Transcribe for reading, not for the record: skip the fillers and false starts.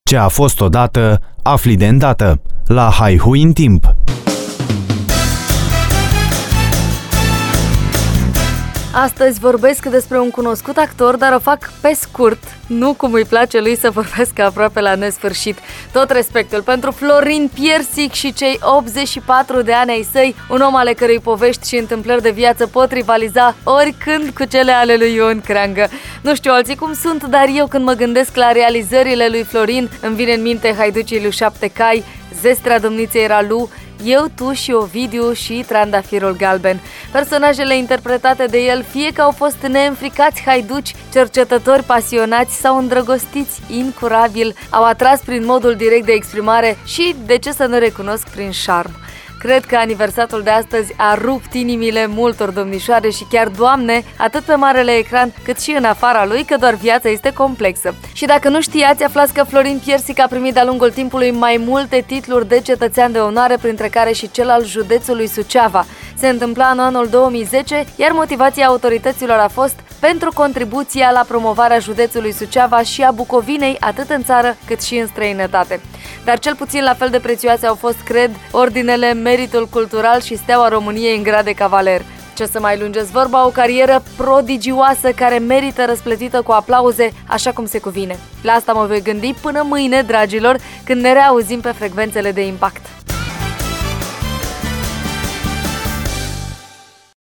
Ce a fost odată, afli de îndată, la Haihui în timp. Astăzi vorbesc despre un cunoscut actor, dar o fac pe scurt, nu cum îi place lui să vorbesc aproape la nesfârșit. Tot respectul pentru Florin Piersic și cei 84 de ani ai săi, un om ale cărui povești și întâmplări de viață pot rivaliza oricând cu cele ale lui Ion Creangă. Nu știu alții cum sunt, dar eu când mă gândesc la realizările lui Florin, îmi vine în minte Haiducii lui Șapte Cai, Zestrea domniței Ralu, Eu, Tu și Ovidiu și Trandafirul Galben. Personajele interpretate de el, fie că au fost neînfricați haiduci, cercetători pasionați sau îndrăgostiți incurabil, au atras prin modul direct de exprimare și, de ce să nu recunosc, prin șarm. Cred că aniversatul de astăzi a rupt inimile multor domnișoare și chiar doamne, atât pe marele ecran cât și în afara lui, că doar viața este complexă. Și dacă nu știați, aflați că Florin Piersic a primit de-a lungul timpului mai multe titluri de cetățean de onoare, printre care și cel al județului Suceava. Se întâmpla în anul 2010, iar motivația autorităților a fost pentru contribuția la promovarea județului Suceava și a Bucovinei, atât în țară cât și în străinătate. Dar cel puțin la fel de prețioase au fost, cred, ordinele Meritul Cultural și Steaua României în grad de cavaler. Ce să mai lungesc vorba, o carieră prodigioasă care merită răsplătită cu aplauze, așa cum se cuvine. La asta mă voi gândi până mâine, dragilor, când ne reauzim pe frecvențele de Impact.